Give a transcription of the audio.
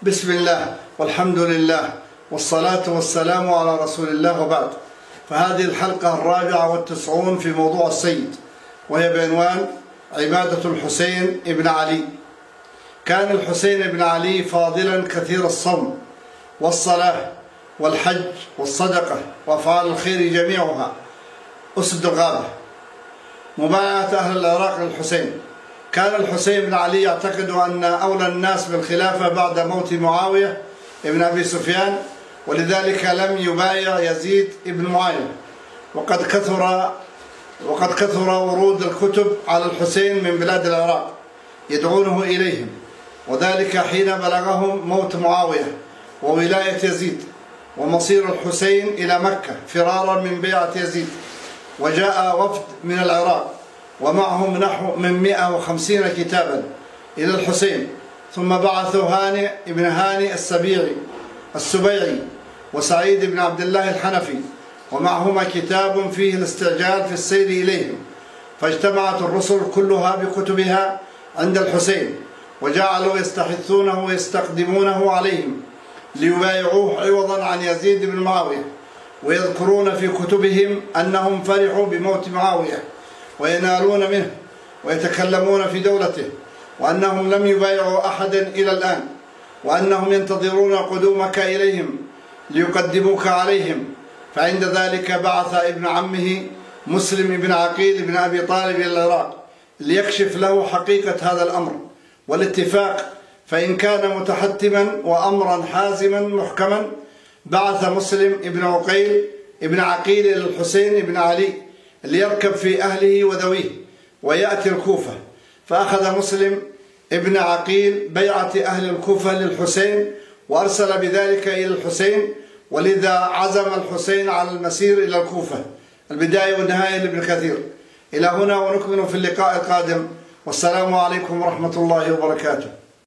بسم الله والحمد لله والصلاة والسلام على رسول الله، وبعد. فهذه الحلقة 94 في موضوع السيد، وهي بعنوان عبادة الحسين ابن علي. كان الحسين ابن علي فاضلا كثير الصوم والصلاة والحج والصدقة وأفعال الخير جميعها أسد الغابة. مبايعة أهل العراق للحسين. كان الحسين بن علي يعتقد أن أولى الناس بالخلافة بعد موت معاوية ابن أبي سفيان، ولذلك لم يبايع يزيد ابن معاوية. وقد كثر ورود الكتب على الحسين من بلاد العراق يدعونه إليهم، وذلك حين بلغهم موت معاوية وولاية يزيد ومصير الحسين إلى مكة فرارا من بيعة يزيد. وجاء وفد من العراق ومعهم نحو من 150 كتابا إلى الحسين، ثم بعثوا هانئ ابن هانئ السبيعي وسعيد بن عبد الله الحنفي، ومعهما كتاب فيه الاستعجال في السير إليهم. فاجتمعت الرسل كلها بكتبها عند الحسين، وجعلوا يستحثونه ويستقدمونه عليهم ليبايعوه عوضا عن يزيد بن معاوية، ويذكرون في كتبهم أنهم فرحوا بموت معاوية وينالون منه ويتكلمون في دولته، وأنهم لم يبايعوا أحدا إلى الآن، وأنهم ينتظرون قدومك إليهم ليقدموك عليهم. فعند ذلك بعث ابن عمه مسلم بن عقيل بن أبي طالب إلى العراق ليكشف له حقيقة هذا الأمر والاتفاق، فإن كان متحتما وأمرا حازما محكما. بعث مسلم ابن عقيل إلى الحسين بن علي ليركب في أهله وذويه ويأتي الكوفة. فأخذ مسلم ابن عقيل بيعة أهل الكوفة للحسين، وأرسل بذلك إلى الحسين، ولذا عزم الحسين على المسير إلى الكوفة. البداية والنهاية لابن كثير. إلى هنا ونكمل في اللقاء القادم، والسلام عليكم ورحمة الله وبركاته.